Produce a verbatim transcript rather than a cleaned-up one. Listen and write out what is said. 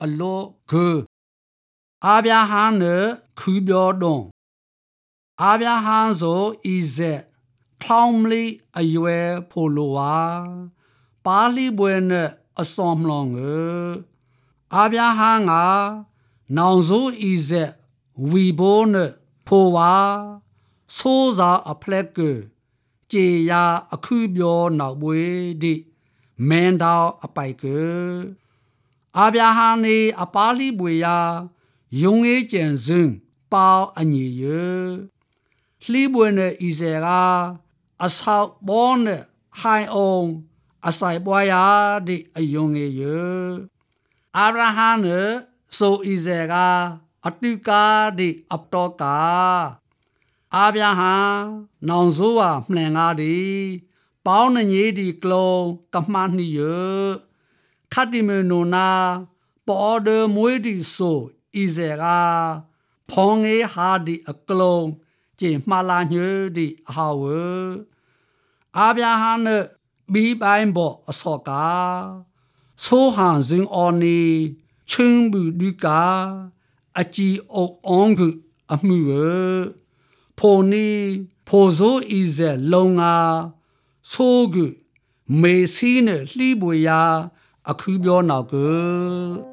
အလောကအာဗျာဟန်နဲ့ခူပြောတုံအာဗျာဟန်ဆိုဣဇက်ထောင်းမလီအရွယ်ဖိုလိုဝါပါဠိပွဲနဲ့အစောမလောင်ငအာဗျာဟန်ကနောင်ဆိုဣဇက်ဝီဘိုးနဲ့ဖိုဝါဆိုးစာအဖလက်ကကြေယာအခုပြောနောက်ပွေဒီမန်တောင်အပိုက်ကအာဗျာဟန်နေအပါဠိပွဲယာယုံငေးကျန်စင်းပေါအညီရလှီးပွဲနဲ့ဣဇေကအဆောက်ပေါ်နဲ့ဟိုင်အောင်အဆိုင်ပွားယာဒီအယုံငေးရအာဗြဟံနဲ့ဆိုဣဇေကအတုကာဒီအပတောကာအာဗျာဟံနောင်ဆိုးဝမှန်ငါဒီပေါင်းနေကြီးဒီကလုံးကမှန်နီရခတ်တီမနိုနာပေါ်ဒမွေးဒီဆိုဣဇေကဖောင်းငေးဟာဒီအကလုံးကျင်မှားလာညဒီအဟဝအာဗျာဟံနဲ့ဘီပိုင်းဘောအစောကာဆိုဟန်ဇင်းအော်နီချင်းဘူးဒီကာအကြည်အုပ်အောင်ကအမှုရဖိုနီဖိုဇိုဣဇေလုံငါဆိုးကမေစီနဲ့လှီးပွေယာအခုပြောနောက်က